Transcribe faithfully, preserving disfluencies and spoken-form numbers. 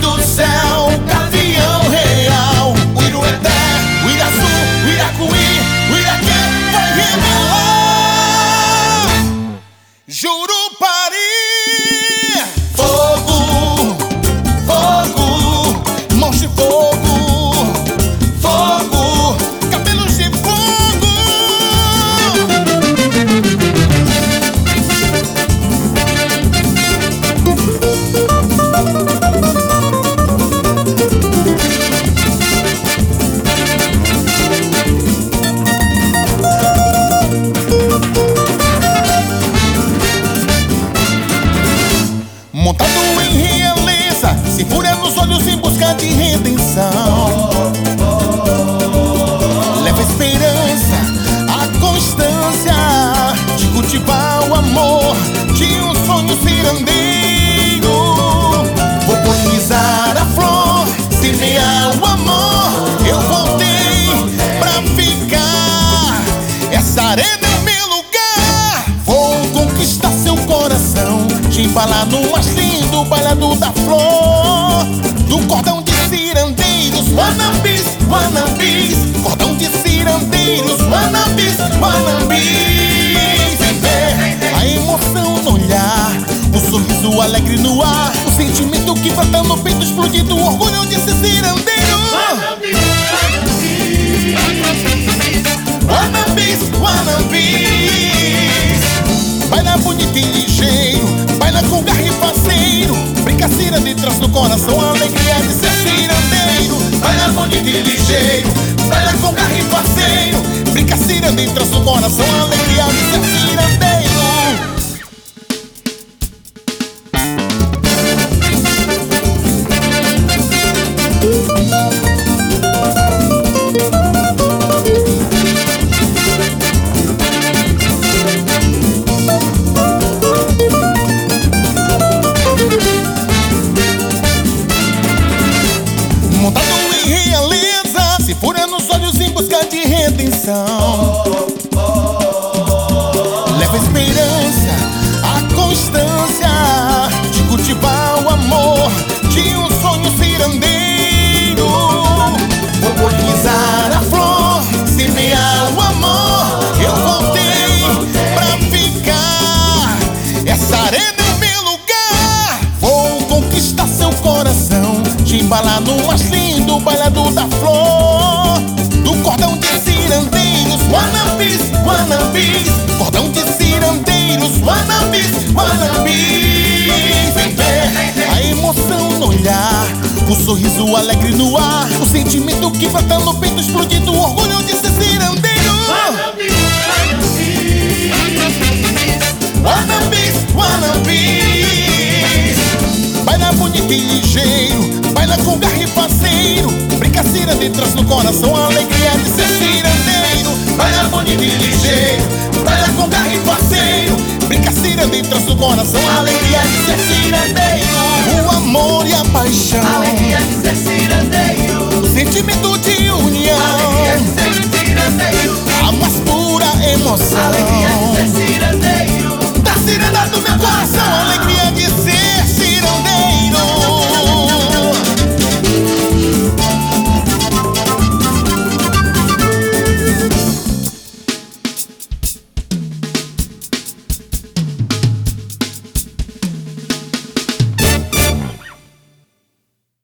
do céu, gavião real. O Irueté, o Iraçu, o Iracuí, o Iraqué vai revelar. Jurupari, fogo, fogo, mãos de fogo, fogo, cabelos de fogo. Montado em realeza, se fúria nos olhos em busca de redenção. Leva a esperança, a constância de cultivar o amor de um sonho cirandeiro. Vou polinizar a flor, semear o amor. Eu voltei pra ficar, essa arena é o meu lugar. Vou conquistar seu coração, te embalar no mais lindo bailado da flor, do cordão de cirandeiros, wanabis, wanabis, cordão de cirandeiros, wanabis, wanabis. Vem ver a emoção no olhar, o sorriso alegre no ar, o sentimento que brota no peito explodido, o orgulho de ser cirandeiro. Wanabis, wanabis. Baila bonito e ligeiro, baila com garra e faceiro, brinca cira de trás do coração, a alegria de ser cirandeiro. Baila bonito e ligeiro, baila com garra e faceiro, brinca cira de trás do coração, a alegria de ser cirandeiro. Montado em realeza, se fúria nos olhos em busca de redenção. Leva a esperança, a constância de cultivar o amor de um sonho cirandeiro. Vou polinizar a flor, semear o amor. Eu voltei pra ficar, essa arena é o meu lugar. Vou conquistar seu coração, te embalar no mais lindo bailado da flor, do cordão de cirandeiros, wanabis, wanabis, cordão de cirandeiros, wanabis, wanabis. Vem ver a emoção no olhar, o sorriso alegre no ar, o sentimento que brota no peito explodido, o orgulho de ser cirandeiro. Wanabis, wanabis. Baila bonito e ligeiro, baila com garra e faceiro, brinca cira de trás no coração, a alegria de ser cirandeiro. Baila bonito e ligeiro, baila com garra e faceiro, brinca cira de trás no coração, a alegria de ser cirandeiro. O amor e a paixão, A alegria de ser cirandeiro, o sentimento de união, a alegria de ser cirandeiro, a mais pura emoção a alegria de ser cirandeiro. da ciranda do meu